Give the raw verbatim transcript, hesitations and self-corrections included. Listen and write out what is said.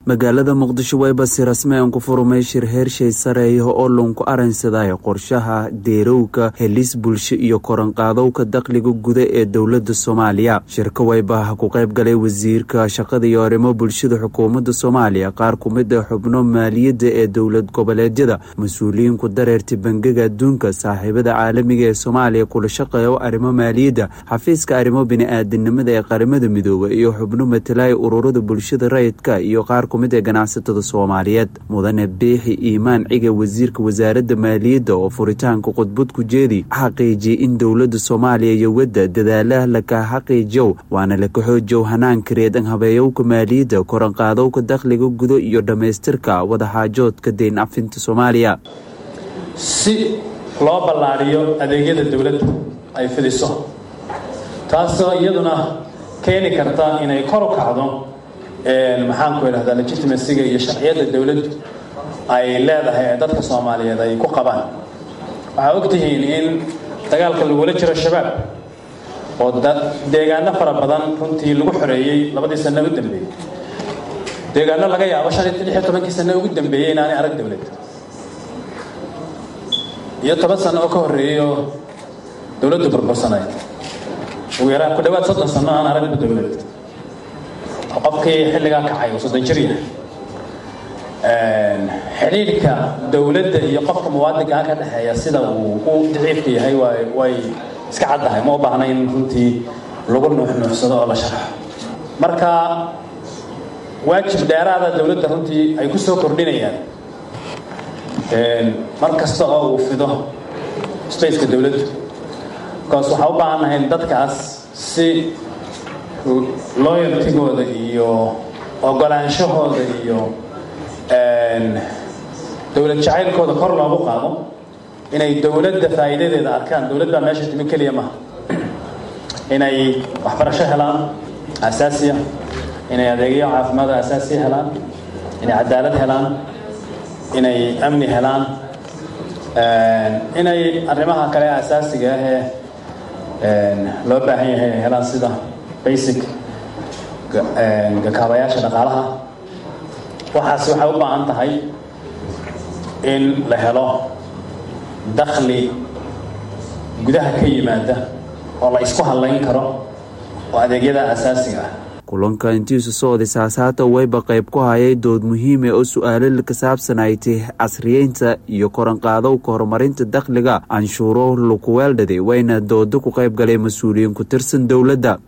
magaalada Muqdisho way basi rasmi ah ku furmay shir heershay sareeyo oo loonku arinsaday qorshaha deerowga helis bulsho iyo koran qaadowga dakhliga guud ee dawladda Soomaaliya. Shirka way baa ku qayb galay wasiirka shaqada iyo arrimo bulshada xukuumadda Soomaaliya, qaar ku mid ah xubno maaliyadda ee dawlad goboleedyada, mas'uuliyiin ku dareertay bangiga adduunka, saaxiibada caalamiga ee Soomaaliya kula shaqeeyo arrimo maaliyadda, xafiiska arrimo bini'aadanimada ee qaramada midoobay iyo xubno matalay ururada bulshada rayidka iyo qaar mid ganacsatada Soomaaliyeed. Mudane Biixi Iimaan Ciga, wasiirka wasaaradda maaliyadda oo furitaanka khudbad ku jeedi xaqiijiyay in dawladda Soomaaliya iyo wadda dadaalaha la ka xaqiijiyo waana la ka xoojiyo hanaanka reedan habeeyowga maaliyadda, koran qaadowga dakhliga guud iyo dhameystirka wada xaajoodka deyn afinta Soomaaliya si loo ballaariyo adeegyada dawladda ay fidiso, taasoo iyaduna keeni karta inay kor u kacdo ee maxaan ku yiraahdaa legitimacy-ga iyo sharciyada dawladdu ay leedahay dadka Soomaaliyeed ay ku qabaan. Waxa ogtihiin in dagaalka lagu jiro shabaab oo deegaano fara badan runtii lagu xoreeyay labadii sano ugu dambeeyay, deegaano laga yaabo shan iyo toban sano ugu dambeeyay inaan arag dawlad iyo toban sano oo ka horeeyo dawladdu burbursanay ugu yaraan ku dhawaad soddon sano aan arag dawlad qofkii xilliga kacay oo soddon jir yahay. xiriirka dawladda iyo qofka muwaadinka ka dhaxeeya sida uu u daciifka yahay way way iska caddahay, ma u baahnayn runtii lagu nuuxnuuxsado oo la sharaxo. marka waajib dheeraada dawladda runtii ay ku soo kordhinayaan mar kasta oo uu fido space-ka dawladda, kaas waxa u baahanahay dadkaas si loyalty-gooda iyo ogolaanshahooda iyo dawlad jacaylkooda kor loogu qaado, inay dawladda faa'iidadeeda arkaan. dawladda meesha timi kaliya maaha inay waxbarasho helaan asaasiya, inay adeegyo caafimaad asaasiya helaan, inay cadaalad helaan, inay amni helaan, inay arrimaha kale asaasiga ah ee loo baahan yahay helaan sida basic gakaabayaasha dhaqaalaha. waxaas waxay u baahan tahay in la helo dakhli gudaha ka yimaada oo la isku halayn karo oo adeegyada asaasiga ah. kulanka intiisu soo disaasaata wayba qayb ku hayay dood muhiim ah oo su'aalo ka saabsan ay tahay casriyeynta iyo koran qaadowga horumarinta dakhliga canshuuro lagu weeldhaday, wayna doodo ku qayb galay mas'uuliyiin ku tirsan dawladda.